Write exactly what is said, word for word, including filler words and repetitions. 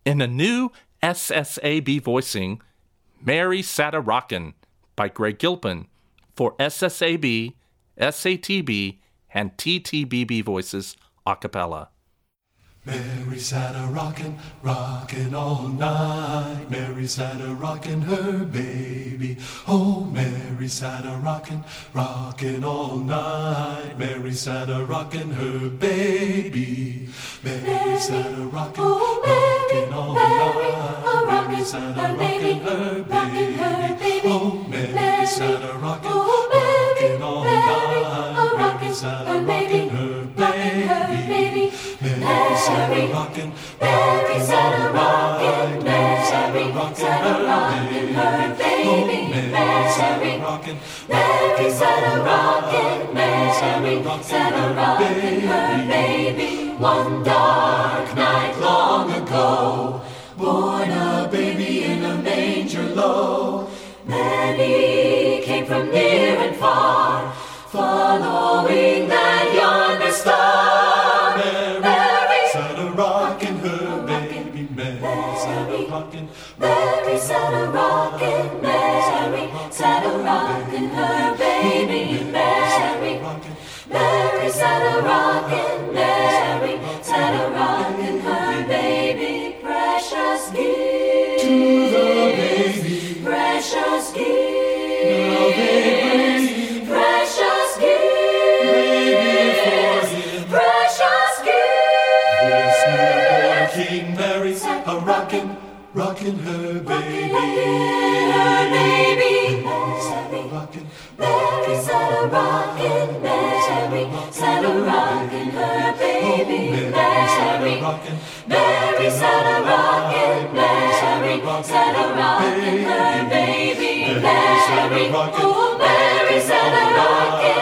In a new S S A B voicing, Mary Sat a Rockin' by Greg Gilpin for S S A B, S A T B, and T T B B voices a cappella. Mary sat a rockin', rockin' all night. Mary sat a rockin' her baby. Oh, Mary sat a rockin', rockin' all night. Mary sat a rockin' her baby. Mary sat a rockin', rockin' all night. Mary sat a rockin' her baby. Oh, Mary sat a rockin', rockin' all night. Mary sat a rockin' her baby. Mary sat a rockin', Mary sat a rockin', Mary sat a rockin' her baby. Mary sat a rockin', Mary sat a rockin', Mary sat a rockin' her baby. One dark night long ago, born a baby in a manger low. Many came from near and far, following that yonder star. Mary sat a rockin', Mary sat a rockin' her baby. Mary, Mary sat a rockin', Mary sat a rockin' her baby. Precious gift to the baby, precious gift. Now they bring precious gift, baby for him. Precious gift. This newborn King Mary sat a rockin'. Rockin' her baby, her baby. Mary sat a rockin', Mary sat a rockin', Mary sat a rockin' her baby. Mary sat a rockin', Mary sat a rockin', Mary sat a rockin' her baby. Mary, oh, Mary sat a rockin'.